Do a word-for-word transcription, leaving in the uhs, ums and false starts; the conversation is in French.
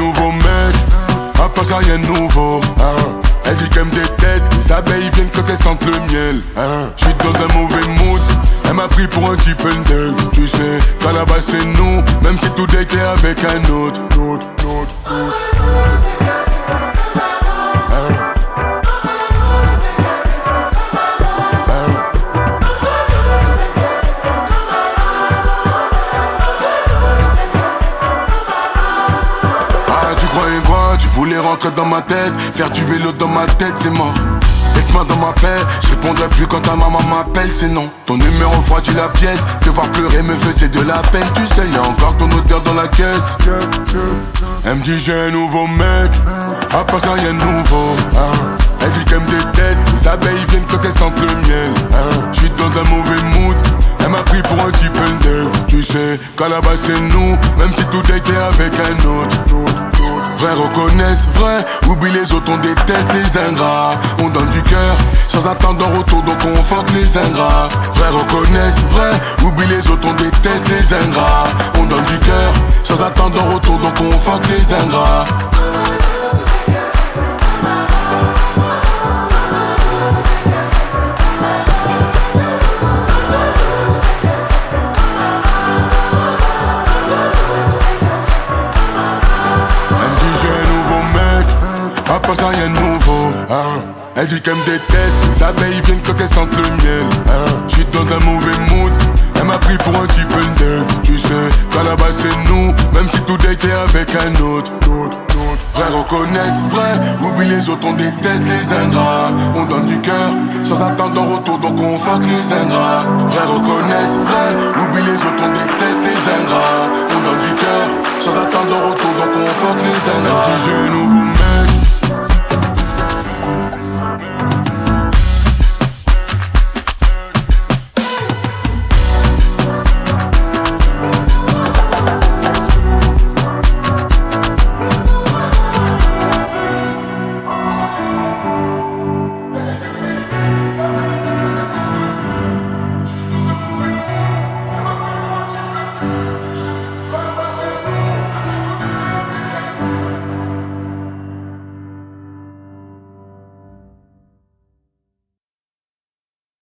nouveau mec, à part ça rien de nouveau, hein. Elle dit qu'elle me déteste, les abeilles viennent quand elles sentent le miel, hein. J'suis dans un mauvais mood, elle m'a pris pour un type index. Tu sais, qu'à la base c'est nous, même si tout date est avec un autre. Tu voulais rentrer dans ma tête, faire du vélo dans ma tête, c'est mort. Laisse-moi dans ma paix, je répondrai plus quand ta maman m'appelle, c'est non. Ton numéro refroidit la pièce, te voir pleurer me faisait de la peine. Tu sais, y'a encore ton odeur dans la caisse. Elle me dit j'ai un nouveau mec, à part ça y'a un nouveau, hein. Elle dit qu'elle me déteste, les abeilles viennent quand elles sentent le miel, hein. J'suis dans un mauvais mood, elle m'a pris pour un type index. Tu sais, qu'à la base c'est nous, même si tout était avec un autre. Vrai reconnaissent, vrai, oublie les autres, on déteste les ingrats. On donne du cœur, sans attendre en retour, donc on fuck les ingrats. Vrai reconnaissent, vrai, oublie les autres, on déteste les ingrats. On donne du cœur, sans attendre en retour, donc on fuck les ingrats. À part ça rien de nouveau, hein. Elle dit qu'elle me déteste, les abeilles viennent quand elles sentent le miel, hein. J'suis dans un mauvais mood, elle m'a pris pour un type index. Tu sais, qu'à la base c'est nous, même si tout date est avec un autre. Vrai reconnaissent, vrai, oublie les autres, on déteste les ingrats. On donne du cœur, sans attendre en retour, donc on fuck les ingrats. Vrai reconnaissent, vrai, oublie les autres, on déteste les ingrats. On donne du cœur, sans attendre en retour, donc on fuck les ingrats.